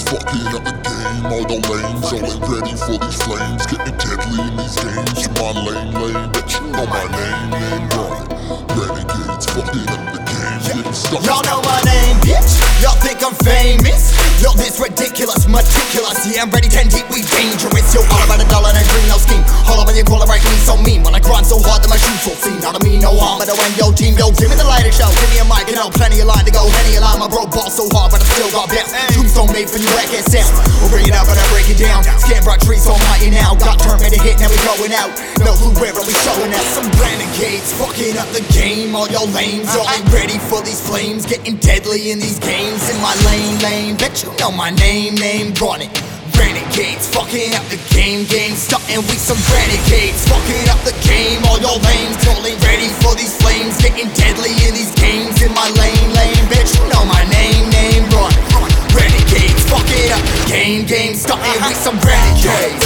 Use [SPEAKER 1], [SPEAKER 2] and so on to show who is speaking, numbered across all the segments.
[SPEAKER 1] fucking up the game. All the lanes, all ain't ready for these flames. Getting deadly in these games. Come on, lane, bet you know my name, run it. Renegades, fucking up the game. Getting stuck.
[SPEAKER 2] Y'all know my name, bitch. Y'all think I'm famous. Yo, this ridiculous, meticulous. Yeah, I'm ready, 10 deep, we dangerous. Yo, all about a dollar and a green, no scheme. All over you, call it right, me so mean. When I grind so hard that my shoes so clean. Not to me, no harm, but when yo team, yo, give me the lighter show. Give me a mic, you know, plenty of line to go. Any line, my bro ball so hard, but I still got bounce. Tombstone made for you, whack ass sound. We'll bring it out, but I break it down. Scan brought trees, so mighty now. Got turn made a hit, now we going out. No clue where are we showing out. Some renegades, fucking up the game. All y'all lames, y'all ain't ready for these flames. Getting deadly in these games. In my lane, bet you know my name, run it. Renegades, fucking up the game, starting with some renegades, fucking up the game. All your lanes, y'all ain't ready for these flames. Getting deadly in these games. In my lane, bitch, you know my name, run it. Renegades, fucking up the game, starting with some renegades.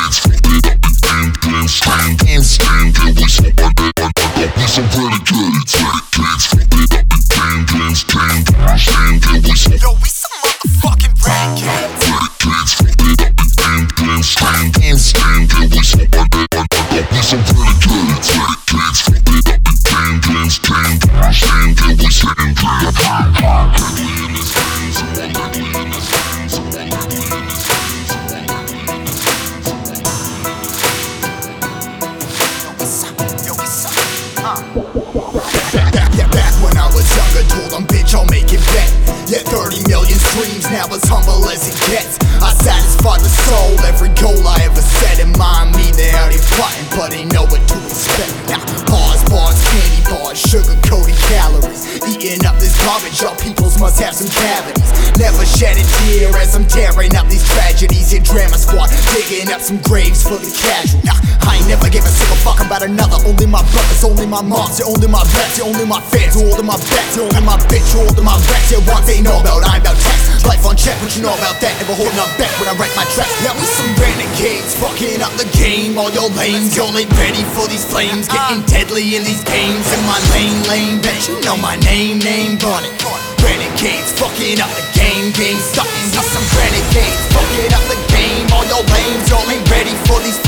[SPEAKER 2] Yo, we some motherfucking renegades. Back when I was younger, told them, bitch, I'll make it bet. Yeah, 30 million streams, now as humble as it gets. I satisfy the soul, every goal I ever set in mind. Me, they out here plotting, but they know what to expect. Now, bars, candy bars, sugar-coated calories. Eating up this garbage, y'all peoples must have some cavities. Never shed a tear as I'm tearing up these tragedies. Your drama squad, digging up some graves for the casual. Nah, I ain't never give a single fuck about another. Only my brothers, only my moms, you're only my reps, you're only my fans, you're all of my bets, you're only my bitch, you're all of my reps. You're ones they know about, I'm about text. Life on check, what you know about that? Never holding up back when I write my tracks. Now we some renegades, fucking up the game. All your lanes, y'all ain't ready for these flames. Getting deadly in these games. In my lane, bet you know my name, run it. Renegades, fucking up the game, starting with some renegades, fucking up the game. All your lanes, y'all ain't ready for these